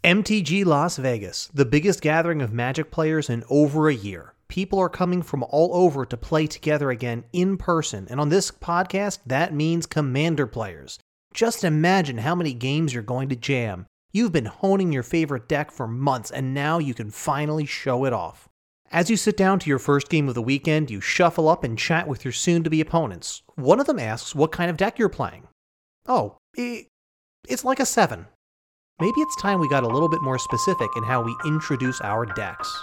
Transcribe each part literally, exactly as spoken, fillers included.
M T G Las Vegas, the biggest gathering of Magic players in over a year. People are coming from all over to play together again in person, and on this podcast, that means Commander players. Just imagine how many games you're going to jam. You've been honing your favorite deck for months, and now you can finally show it off. As you sit down to your first game of the weekend, you shuffle up and chat with your soon-to-be opponents. One of them asks what kind of deck you're playing. Oh, it's like a seven. Maybe it's time we got a little bit more specific in how we introduce our decks.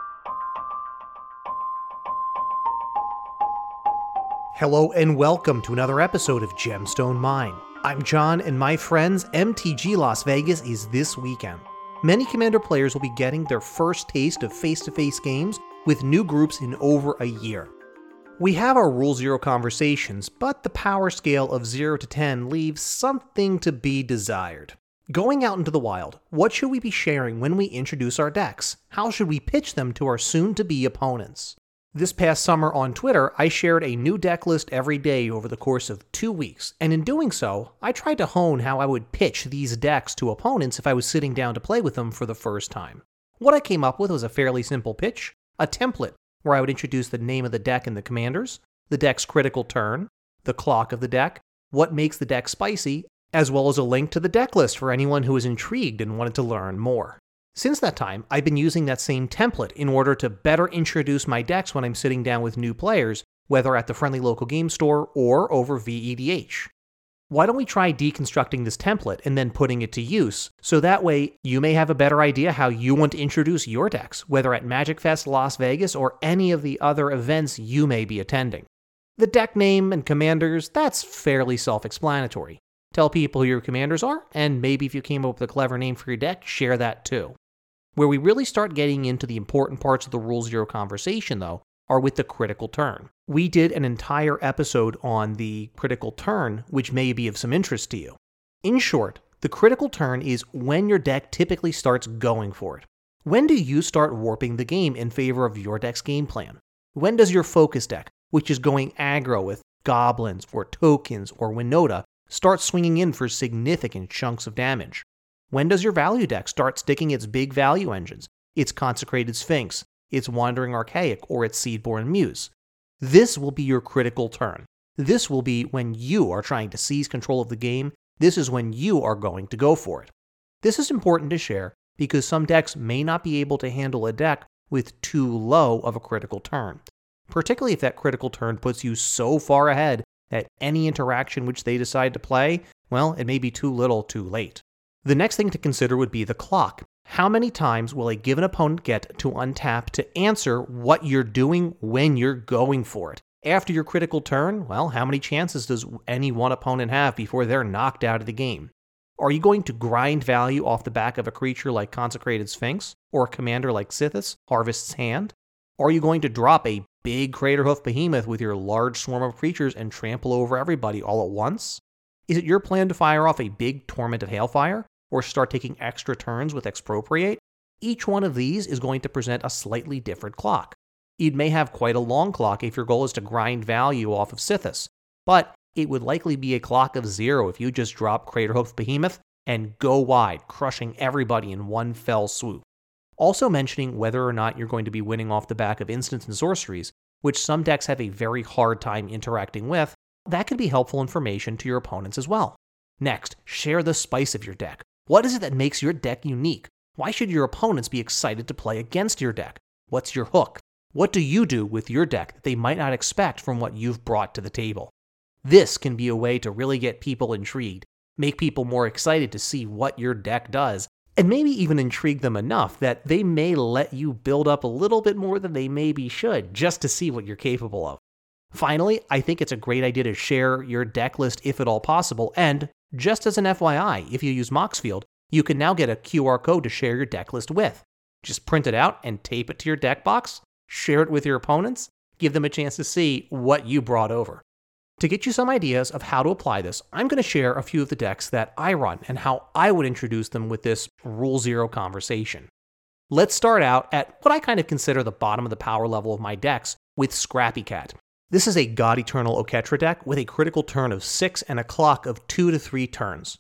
Hello and welcome to another episode of Gemstone Mine. I'm John, and my friends, M T G Las Vegas is this weekend. Many Commander players will be getting their first taste of face-to-face games with new groups in over a year. We have our Rule Zero conversations, but the power scale of zero to ten leaves something to be desired. Going out into the wild, what should we be sharing when we introduce our decks? How should we pitch them to our soon-to-be opponents? This past summer on Twitter, I shared a new deck list every day over the course of two weeks, and in doing so, I tried to hone how I would pitch these decks to opponents if I was sitting down to play with them for the first time. What I came up with was a fairly simple pitch, a template where I would introduce the name of the deck and the commanders, the deck's critical turn, the clock of the deck, what makes the deck spicy, as well as a link to the deck list for anyone who is intrigued and wanted to learn more. Since that time, I've been using that same template in order to better introduce my decks when I'm sitting down with new players, whether at the friendly local game store or over V E D H. Why don't we try deconstructing this template and then putting it to use, so that way you may have a better idea how you want to introduce your decks, whether at Magic Fest Las Vegas or any of the other events you may be attending. The deck name and commanders, that's fairly self-explanatory. Tell people who your commanders are, and maybe if you came up with a clever name for your deck, share that too. Where we really start getting into the important parts of the Rule Zero conversation, though, are with the critical turn. We did an entire episode on the critical turn, which may be of some interest to you. In short, the critical turn is when your deck typically starts going for it. When do you start warping the game in favor of your deck's game plan? When does your focus deck, which is going aggro with goblins or tokens or Winota, start swinging in for significant chunks of damage? When does your value deck start sticking its big value engines, its Consecrated Sphinx, its Wandering Archaic, or its Seedborn Muse? This will be your critical turn. This will be when you are trying to seize control of the game. This is when you are going to go for it. This is important to share because some decks may not be able to handle a deck with too low of a critical turn, particularly if that critical turn puts you so far ahead that any interaction which they decide to play, well, it may be too little too late. The next thing to consider would be the clock. How many times will a given opponent get to untap to answer what you're doing when you're going for it? After your critical turn, well, how many chances does any one opponent have before they're knocked out of the game? Are you going to grind value off the back of a creature like Consecrated Sphinx, or a commander like Sithis, Harvest's Hand? Are you going to drop a big Craterhoof Behemoth with your large swarm of creatures and trample over everybody all at once? Is it your plan to fire off a big Torment of Hailfire, or start taking extra turns with Expropriate? Each one of these is going to present a slightly different clock. It may have quite a long clock if your goal is to grind value off of Sithis, but it would likely be a clock of zero if you just drop Craterhoof Behemoth and go wide, crushing everybody in one fell swoop. Also mentioning whether or not you're going to be winning off the back of instants and sorceries, which some decks have a very hard time interacting with, that could be helpful information to your opponents as well. Next, share the spice of your deck. What is it that makes your deck unique? Why should your opponents be excited to play against your deck? What's your hook? What do you do with your deck that they might not expect from what you've brought to the table? This can be a way to really get people intrigued, make people more excited to see what your deck does, and maybe even intrigue them enough that they may let you build up a little bit more than they maybe should, just to see what you're capable of. Finally, I think it's a great idea to share your deck list if at all possible, and just as an F Y I, if you use Moxfield, you can now get a Q R code to share your deck list with. Just print it out and tape it to your deck box, share it with your opponents, give them a chance to see what you brought over. To get you some ideas of how to apply this, I'm going to share a few of the decks that I run and how I would introduce them with this Rule Zero conversation. Let's start out at what I kind of consider the bottom of the power level of my decks with Scrappy Cat. This is a God Eternal Oketra deck with a critical turn of six and a clock of two to three turns.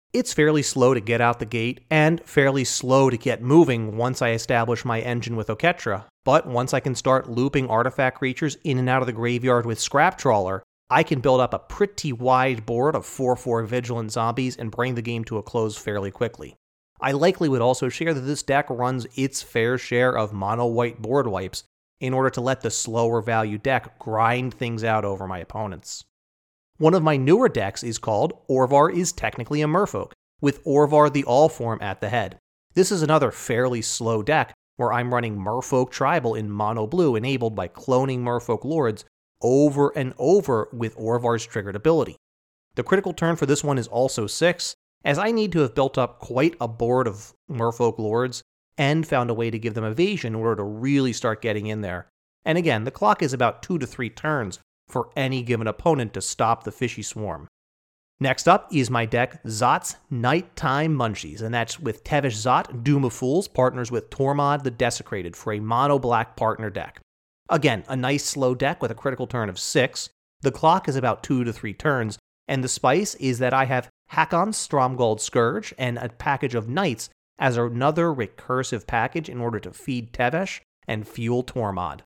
It's fairly slow to get out the gate, and fairly slow to get moving once I establish my engine with Oketra, but once I can start looping artifact creatures in and out of the graveyard with Scrap Trawler, I can build up a pretty wide board of four four Vigilant Zombies and bring the game to a close fairly quickly. I likely would also share that this deck runs its fair share of mono-white board wipes in order to let the slower value deck grind things out over my opponents. One of my newer decks is called Orvar is Technically a Merfolk, with Orvar the All-Form at the head. This is another fairly slow deck where I'm running Merfolk Tribal in mono blue enabled by cloning Merfolk Lords over and over with Orvar's triggered ability. The critical turn for this one is also six, as I need to have built up quite a board of Merfolk Lords and found a way to give them evasion in order to really start getting in there. And again, the clock is about two to three turns for any given opponent to stop the Fishy Swarm. Next up is my deck Zot's Nighttime Munchies, and that's with Tevesh Zot, Doom of Fools, partners with Tormod the Desecrated for a mono-black partner deck. Again, a nice slow deck with a critical turn of six. The clock is about two to three turns, and the spice is that I have Hakon's Stromgald Scourge and a package of Knights as another recursive package in order to feed Tevesh and fuel Tormod.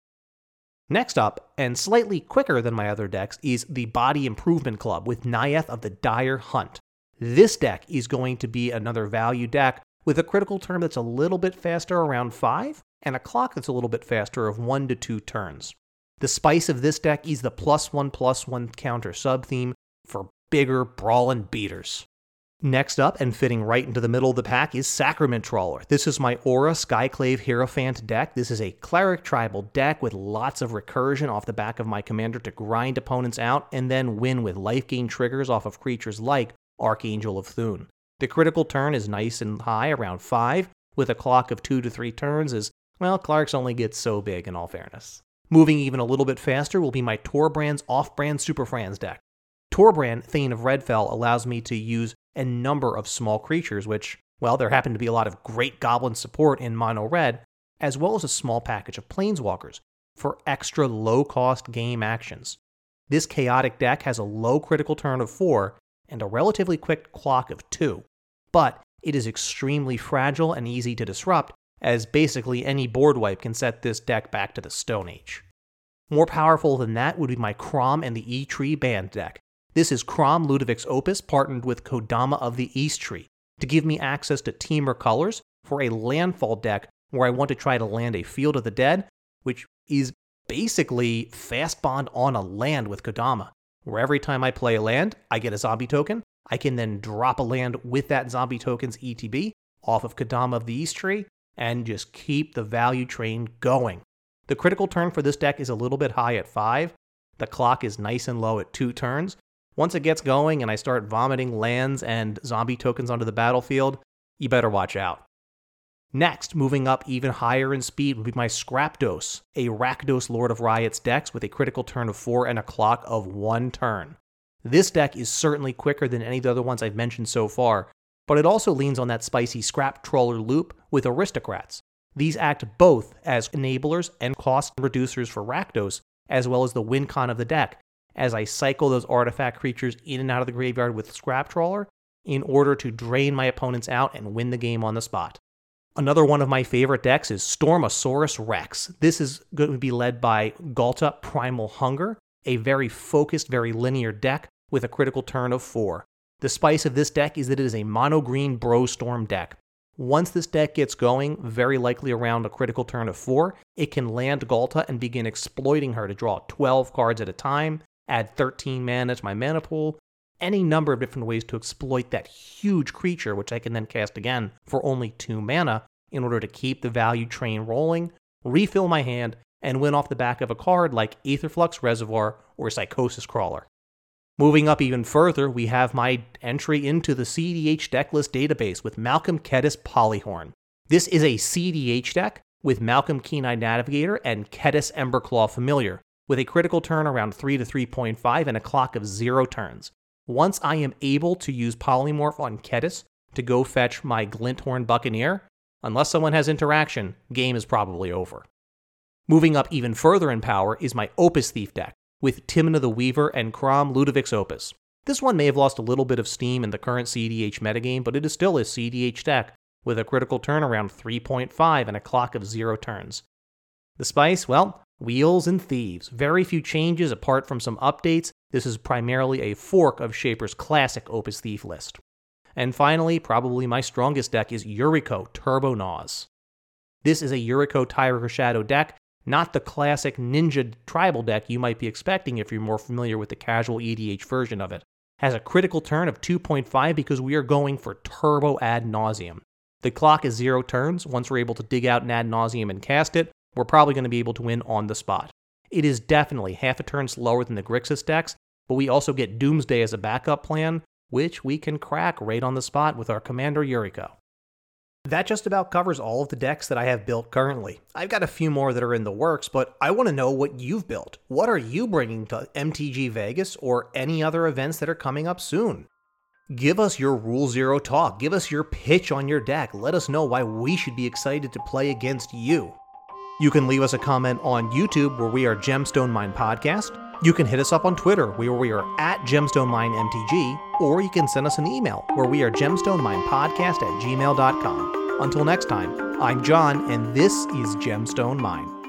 Next up, and slightly quicker than my other decks, is the Body Improvement Club with Naieth of the Dire Hunt. This deck is going to be another value deck with a critical turn that's a little bit faster, around five, and a clock that's a little bit faster of one to two turns. The spice of this deck is the plus one plus one counter sub-theme for bigger brawlin' beaters. Next up, and fitting right into the middle of the pack, is Sacrament Trawler. This is my Aura Skyclave Hierophant deck. This is a Cleric Tribal deck with lots of recursion off the back of my commander to grind opponents out and then win with life gain triggers off of creatures like Archangel of Thune. The critical turn is nice and high, around five, with a clock of two to three turns as, well, Clerics only get so big in all fairness. Moving even a little bit faster will be my Torbrand's Off-Brand Super Franz deck. Torbrand, Thane of Redfell, allows me to use a number of small creatures, which, well, there happen to be a lot of great goblin support in mono red, as well as a small package of planeswalkers for extra low-cost game actions. This chaotic deck has a low critical turn of four and a relatively quick clock of two, but it is extremely fragile and easy to disrupt, as basically any board wipe can set this deck back to the Stone Age. More powerful than that would be my Crom and the E-Tree Band deck. This is Crom Ludovic's Opus partnered with Kodama of the East Tree to give me access to Temur colors for a landfall deck where I want to try to land a Field of the Dead, which is basically fast bond on a land with Kodama, where every time I play a land, I get a zombie token. I can then drop a land with that zombie token's E T B off of Kodama of the East Tree and just keep the value train going. The critical turn for this deck is a little bit high at five. The clock is nice and low at two turns. Once it gets going and I start vomiting lands and zombie tokens onto the battlefield, you better watch out. Next, moving up even higher in speed would be my Scrapdos, a Rakdos Lord of Riots decks with a critical turn of four and a clock of one turn. This deck is certainly quicker than any of the other ones I've mentioned so far, but it also leans on that spicy Scrap Trawler loop with Aristocrats. These act both as enablers and cost reducers for Rakdos, as well as the win con of the deck, as I cycle those artifact creatures in and out of the graveyard with Scrap Trawler in order to drain my opponents out and win the game on the spot. Another one of my favorite decks is Stormosaurus Rex. This is going to be led by Ghalta Primal Hunger, a very focused, very linear deck with a critical turn of four. The spice of this deck is that it is a mono-green Bro Storm deck. Once this deck gets going, very likely around a critical turn of four, it can land Ghalta and begin exploiting her to draw twelve cards at a time, add thirteen mana to my mana pool, any number of different ways to exploit that huge creature, which I can then cast again for only two mana in order to keep the value train rolling, refill my hand, and win off the back of a card like Aetherflux Reservoir or Psychosis Crawler. Moving up even further, we have my entry into the C D H decklist database with Malcolm Kediss Polyhorn. This is a C D H deck with Malcolm Keen-Eyed Navigator and Kediss Emberclaw Familiar, with a critical turn around three to three point five and a clock of zero turns. Once I am able to use Polymorph on Kediss to go fetch my Glinthorn Buccaneer, unless someone has interaction, game is probably over. Moving up even further in power is my Opus Thief deck, with Timna the Weaver and Crom Ludovic's Opus. This one may have lost a little bit of steam in the current C D H metagame, but it is still a C D H deck with a critical turn around three point five and a clock of zero turns. The spice, well, Wheels and Thieves. Very few changes apart from some updates. This is primarily a fork of Shaper's classic Opus Thief list. And finally, probably my strongest deck is Yuriko Turbo Naws. This is a Yuriko Tyrant Shadow deck, not the classic ninja tribal deck you might be expecting if you're more familiar with the casual E D H version of it. Has a critical turn of two point five because we are going for turbo ad nauseum. The clock is zero turns. Once we're able to dig out an ad nauseum and cast it, we're probably going to be able to win on the spot. It is definitely half a turn slower than the Grixis decks, but we also get Doomsday as a backup plan, which we can crack right on the spot with our Commander Yuriko. That just about covers all of the decks that I have built currently. I've got a few more that are in the works, but I want to know what you've built. What are you bringing to M T G Vegas or any other events that are coming up soon? Give us your Rule Zero talk. Give us your pitch on your deck. Let us know why we should be excited to play against you. You can leave us a comment on YouTube where we are Gemstone Mine Podcast. You can hit us up on Twitter where we are at Gemstone Mine M T G, or you can send us an email where we are gemstoneminepodcast at gmail dot com. Until next time, I'm John, and this is Gemstone Mine.